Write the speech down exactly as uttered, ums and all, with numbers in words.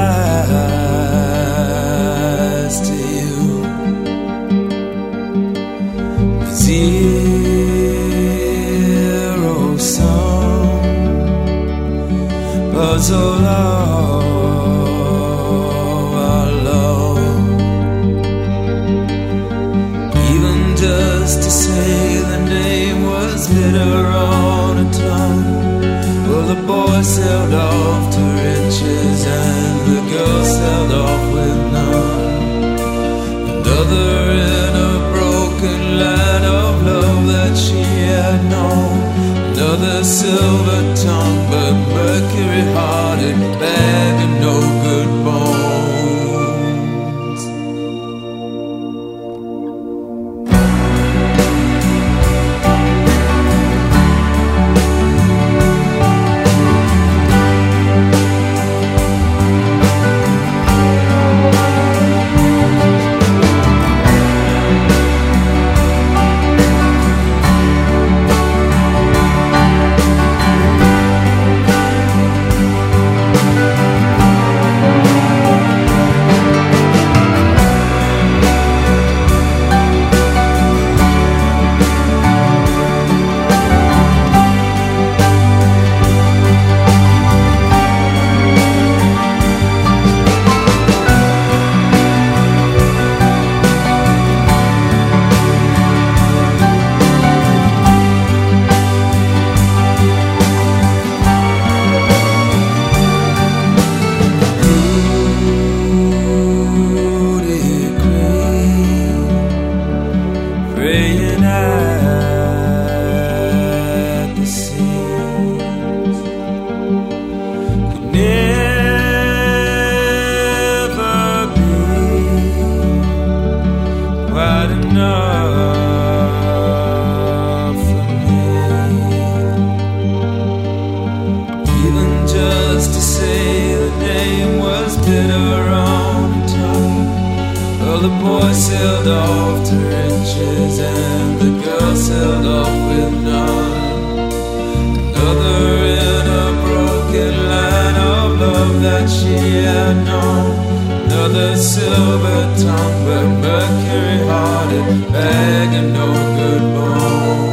lies to you. Zero sum, puzzle of our love. Even just to say the name was bitter on a tongue. Well, the boy sailed off to riches and the girl sailed off with none. Another in a broken land of love that she had known. Another silver tongue but mercury hearted, bag of no good bones. Praying at the seas could never be quite enough for me. Even just to say the name was bitter on tongue. Well, the boy sailed off to riches and the girl sailed off with none. Another in a broken line of love that she had known. Another silver tongue but mercury hearted, bag of no good bones.